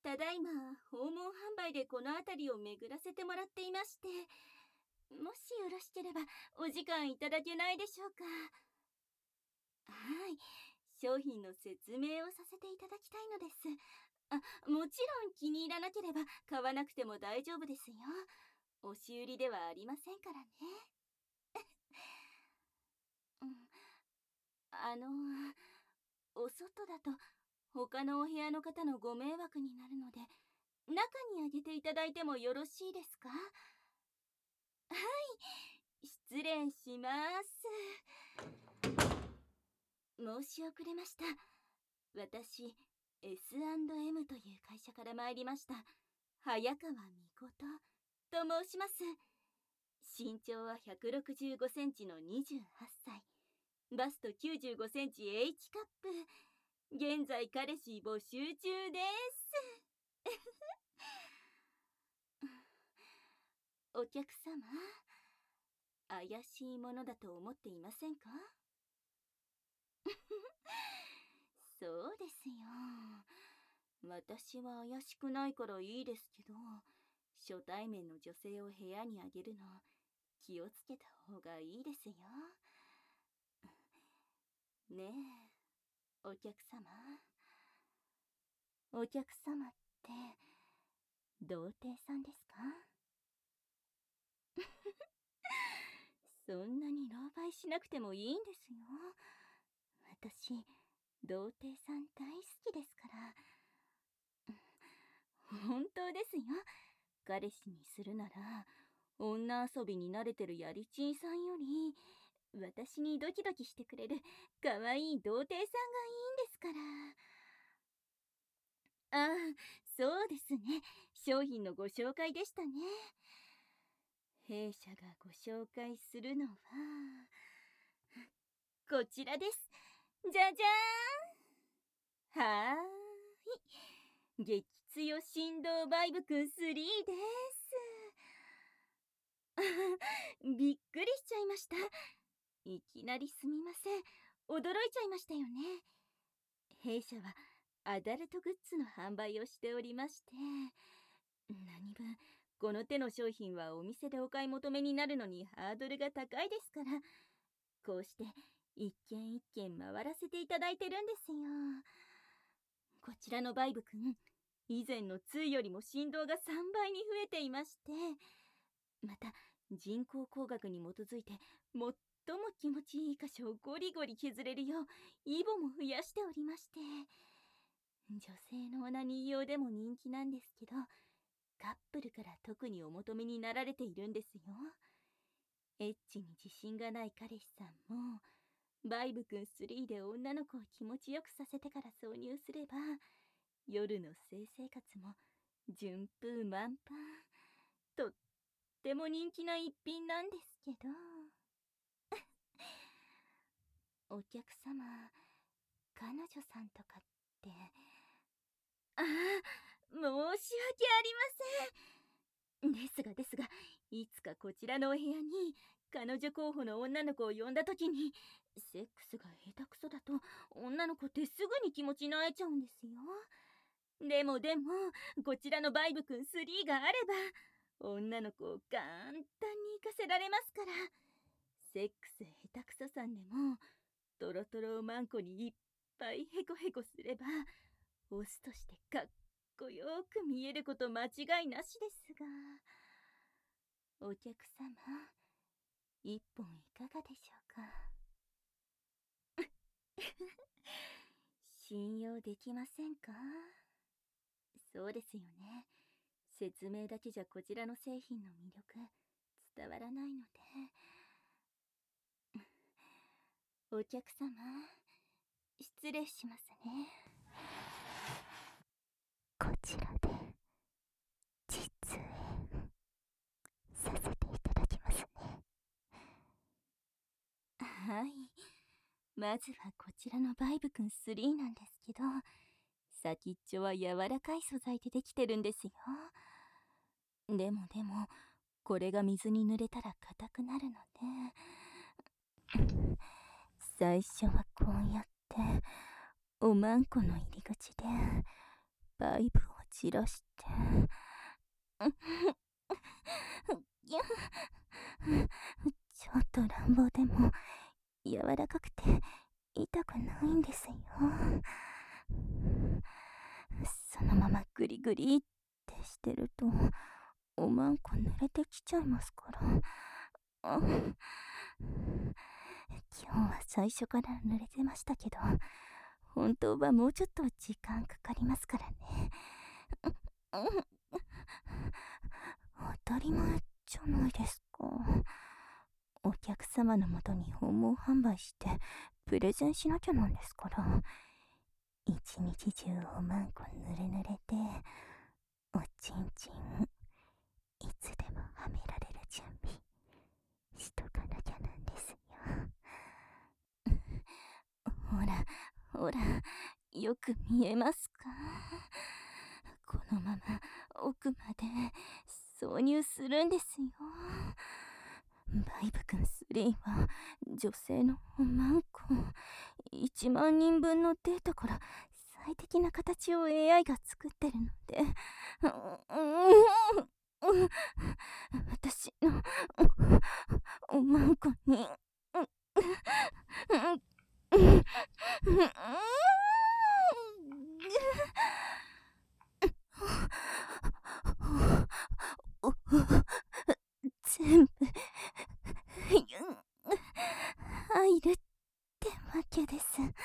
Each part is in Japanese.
ただいま訪問販売でこの辺りを巡らせてもらっていまして、もしよろしければお時間いただけないでしょうか。はい、商品の説明をさせていただきたいのです。もちろん気に入らなければ買わなくても大丈夫ですよ。押し売りではありませんからね。うん、あのお外だと他のお部屋の方のご迷惑になるので、中にあげていただいてもよろしいですか？はい、失礼します。申し遅れました。私、S&M という会社から参りました、早川美琴と申します。身長は165センチの28歳。バスト95センチ H カップ。現在彼氏募集中です。お客様、怪しいものだと思っていませんか？そうですよ。私は怪しくないからいいですけど、初対面の女性を部屋にあげるの気をつけた方がいいですよ。ねえ、お客様。お客様って、童貞さんですか？そんなに狼狽しなくてもいいんですよ。私、童貞さん大好きですから。本当ですよ。彼氏にするなら、女遊びに慣れてるやりちんさんより、私にドキドキしてくれる可愛い童貞さんがいいんですから。ああ、そうですね。商品のご紹介でしたね。弊社がご紹介するのは、こちらです。じゃじゃーん。はーい。激強振動バイブくん3です。びっくりしちゃいました。いきなりすみません。驚いちゃいましたよね。弊社はアダルトグッズの販売をしておりまして、何分この手の商品はお店でお買い求めになるのにハードルが高いですから、こうして一軒一軒回らせていただいてるんですよ。こちらのバイブくん、以前の2よりも振動が3倍に増えていまして、また人工工学に基づいて最も気持ちいい箇所をゴリゴリ削れるようイボも増やしておりまして、女性のオナニー用でも人気なんですけど、カップルから特にお求めになられているんですよ。エッチに自信がない彼氏さんもバイブくん3で女の子を気持ちよくさせてから挿入すれば、夜の性生活も順風満帆。とっても人気な一品なんですけど。お客様、彼女さんとかって。ああ、申し訳ありません。ですが、いつかこちらのお部屋に彼女候補の女の子を呼んだ時に、セックスが下手くそだと女の子ってすぐに気持ちに泣いちゃうんですよ。でも、こちらのバイブくん3があれば、女の子を簡単に行かせられますから、セックス下手くそさんでも、トロトロをマンコにいっぱいヘコヘコすれば、オスとしてかっこよく見えること間違いなしですが、お客様、一本いかがでしょうか？信用できませんか？そうですよね。説明だけじゃこちらの製品の魅力伝わらないので。お客様、失礼しますね。こちらで実演させていただきますね。はい。まずはこちらのバイブくん3なんですけど、先っちょは柔らかい素材でできてるんですよ。でも、これが水に濡れたら硬くなるので、最初はこうやって、おまんこの入り口で、バイブを散らして。ちょっと乱暴でも柔らかくて痛くないんですよ。そのままグリグリってしてるとおまんこ濡れてきちゃいますから。今日は最初から濡れてましたけど、本当はもうちょっと時間かかりますからね。当たり前じゃないですか。お客様のもとに訪問販売してプレゼンしなきゃなんですから。一日中おまんこ濡れ濡れで、おちんちんいつでもはめられる準備しとかなきゃなんですよ。ほらほら、よく見えますか？このまま奥まで挿入するんですよ。バイブ君3は女性のおまんこ1万人分のデータから最適な形を AI が作ってるので、私のおまんこに全部入るってわけです。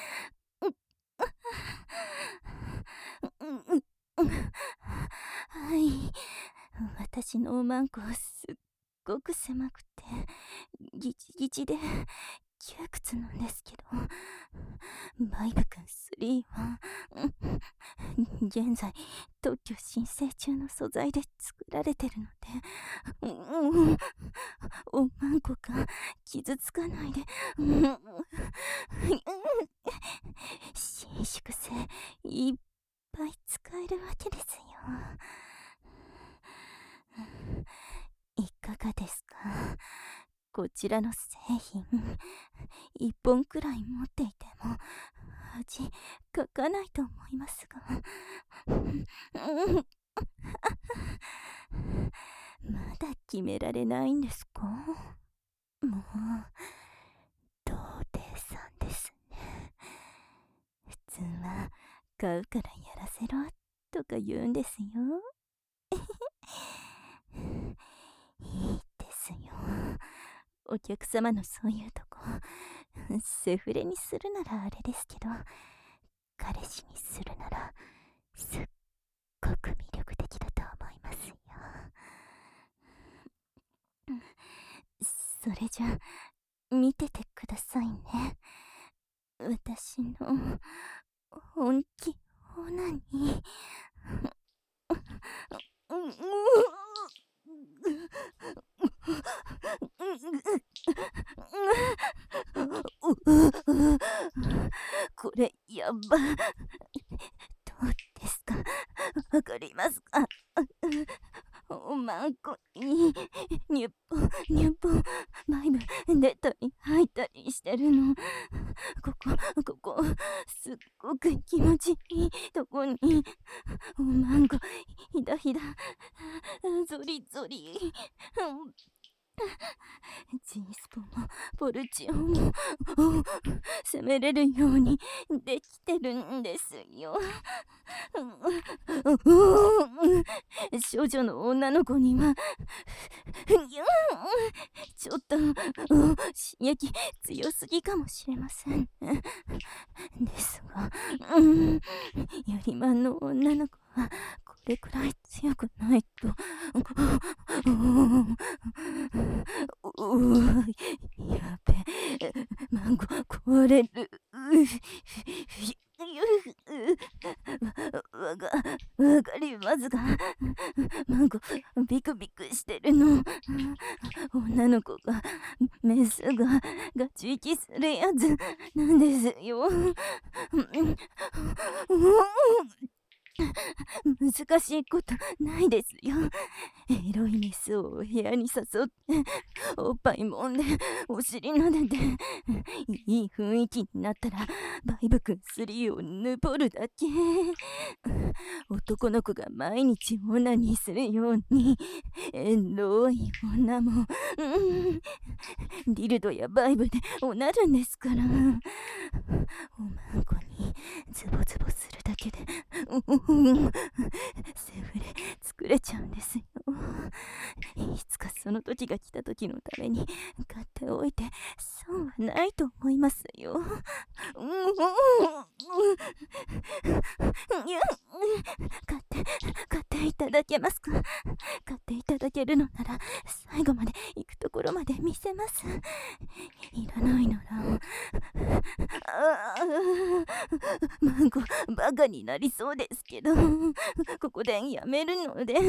はい、私のおまんこすっごく狭くてギチギチで窮屈なんですけど、バイブ君3は現在特許申請中の素材で作られてるので、おまんこが傷つかないで伸縮性いっぱい使えるわけですよ。いかがですか？こちらの製品1本くらい持っていても味かかないと思いますが、まだ決められないんですか？もう童貞さんですね。普通は買うからやらせろとか言うんですよ。いいですよ。お客様のそういうとこセフレにするならあれですけど、彼氏にするならすっごく魅力的だと思いますよ。それじゃ見ててくださいね。私の本気オナニー。これやば。どうですか？わかりますか？おまんこにニュッポバイブ出たり入ったりしてるの。ここすっごく気持ちいいとこにおまんこひだひだゾリゾリ。ジースポもポルチオも攻めれるようにできてるんですよ。少女の女の子にはちょっと刺激強すぎかもしれません。ですが、よりまんの女の子はこれくらい強くないと。やべえ、マンゴ壊れる。わかりますが、マンゴビクビクしてるの。女の子がメスがガチ息するやつなんですよ。 難しいことないですよ。エロいメスをお部屋に誘っておっぱい揉んでお尻撫でていい雰囲気になったらバイブくん3をぬぼるだけ。男の子が毎日オナニーするようにエロい女も、ディルドやバイブでおなるんですから。おまんこにズボズボするだけでセフレ作れちゃうんですよ。いつかその時が来た時のために買っておいて損はないと思いますよ。買っていただけますか？買っていただけるのなら最後まで行くところまで見せます。いらないならマンゴバカになりそうですけどここでやめるので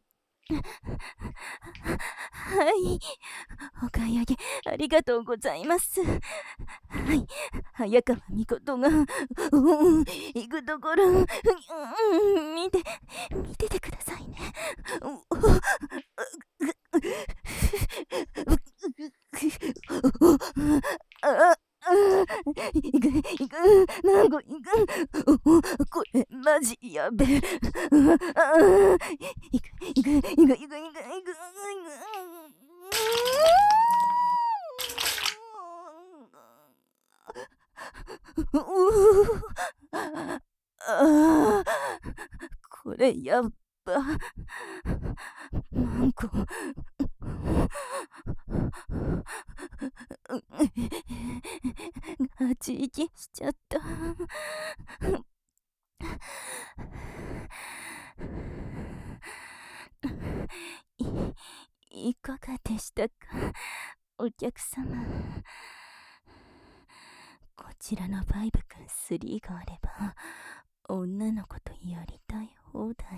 はい、お買い上げありがとうございます。はい、早川みことが行くところ見ててくださいね。行く、なんこ行く。これマジやべえ。行く。これやっば。なんこ。立ち息しちゃった。いかがでしたか、お客様。こちらのバイブくん3があれば女の子とやりたい放題。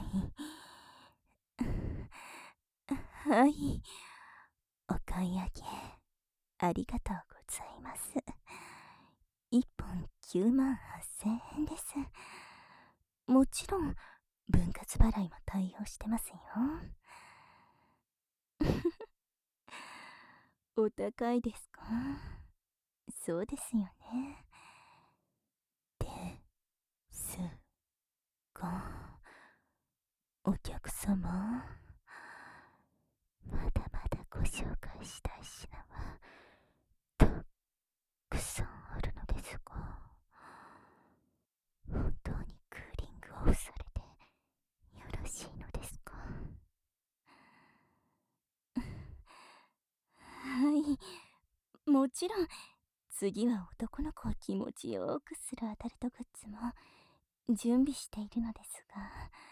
はい、お買い上げありがとうございます。1本9万8000円です。もちろん分割払いも対応してますよ。お高いですか？そうですよね。ですが、お客様、まだまだご紹介したい品はたくさんあるのですが、本当にクーリングオフされてよろしいのですか？はい、もちろん次は男の子を気持ちよくするアダルトグッズも準備しているのですが、